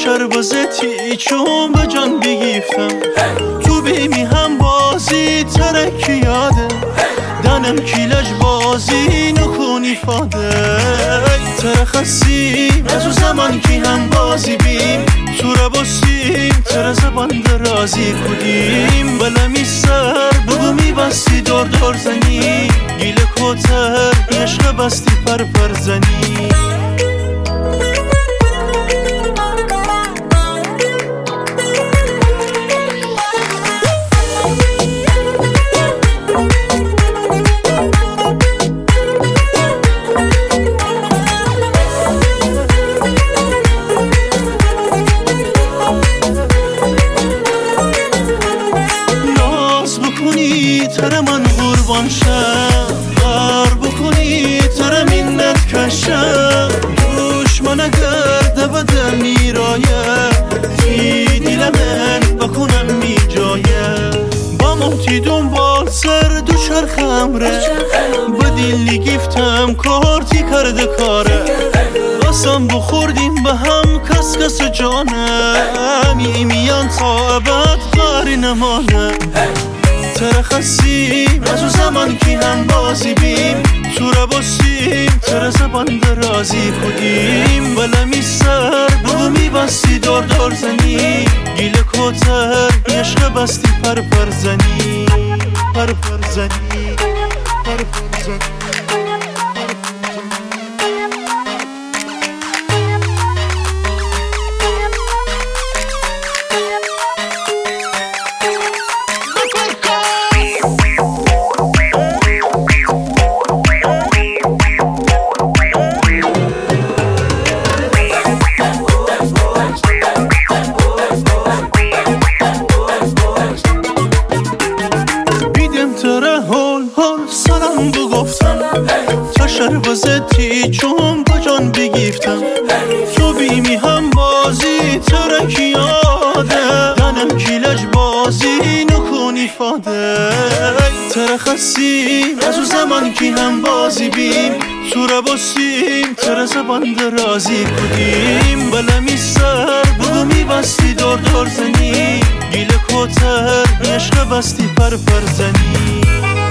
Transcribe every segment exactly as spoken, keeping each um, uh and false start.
شربازتی چون به جان بگیفتم تو بیمی هم بازی ترکی یاده دنم کیلج بازی نکنی فاده ترخصیم از او زمان کی هم بازی بیم سوره باسیم تر زبان درازی کدیم بلمی سر بگو می بستی دور دور زنی گیل کتر عشق بستی پر پر زنی تر من قربان شم غر بکنی تر منت کشم دشمن اگر دبده میرایم تی دیل من بکنم می جایم با موتی دنبال سر دو چرخ امره با دیلی گفتم کارتی کرده کاره قسم بخوردیم به هم کس کس جانم ایمیان تا ابد غری نمانه ترخصیم از او زمان کی هم بازی بیم سوره باسیم تر زبان درازی کدیم بلمی سر بگو می بستی دور دور زنی گیل کتر عشق بستی پر پر زنی پر پر زنی پر پر زنی سلام بگفتم تا شربازتی چون با جان بگیفتم تو بیمی هم بازی ترکی یاده دنم کیلج بازی نکنی فاده ترخصیم از او زمان کی هم بازی بیم سوره باسیم تر زبان درازی کدیم بلمی سر بگو می بستی دور دور زنی گیل کتر عشق بستی پر پر زنی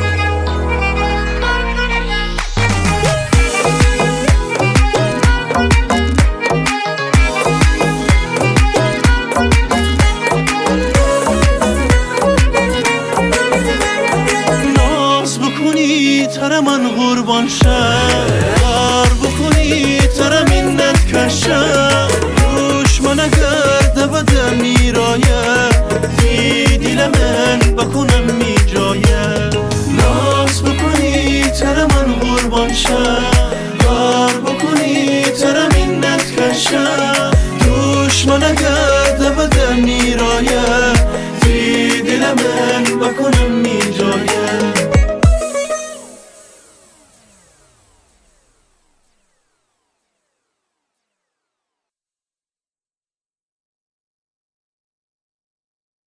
تر من قربان شم غر بکنی تر منت کشم دشمن اگر دبده میرایم تی دیل من بکنم می جایم ناز بکنی تر من قربان شم غر بکنی تر منت کشم دشمن اگر دبده میرایم تی دیل من بکنم می جایم